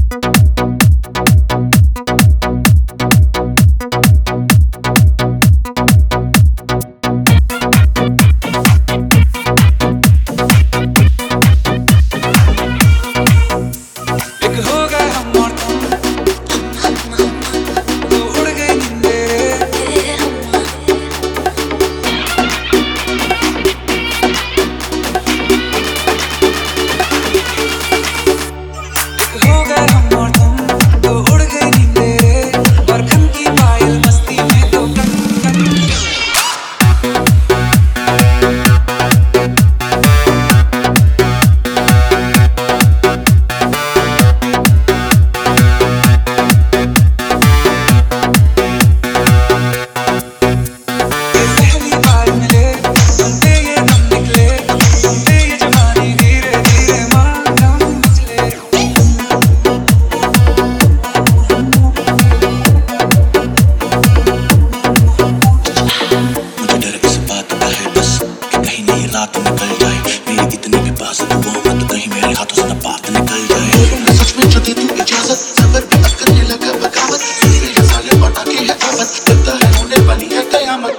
रात निकल जाए मेरी कितनी भी बात मत कहीं मेरे हाथों से न बात निकल जाए। तुमने सच में जो दी तू इजाजत सबर पे करने लगा बगावत मेरे साले पटाखे है आफत लगता है होने वाली है कयामत।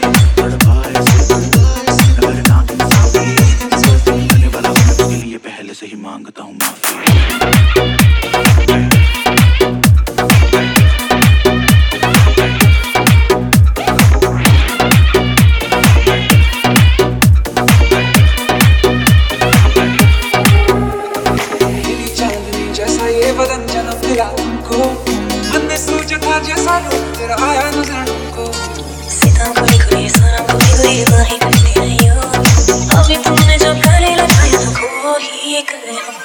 पहले से ही मांगता हूँ माफी। बदन जन्म दिला तुमको मन में सोचा था जैसा रूप तेरा आया नजर तुमको सीधा कोई कोई सारा कोई बाही करती रही हो अभी तुमने जो गले लगाया तो खो ही गए हो।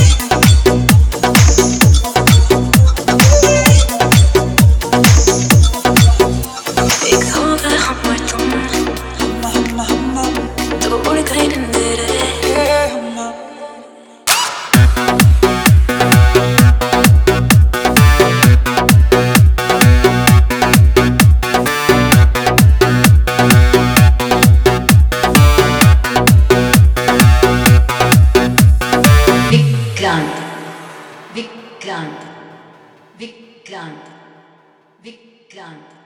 एक होगा हम और तुम तो उड़ गए अंधेरे। Vikrant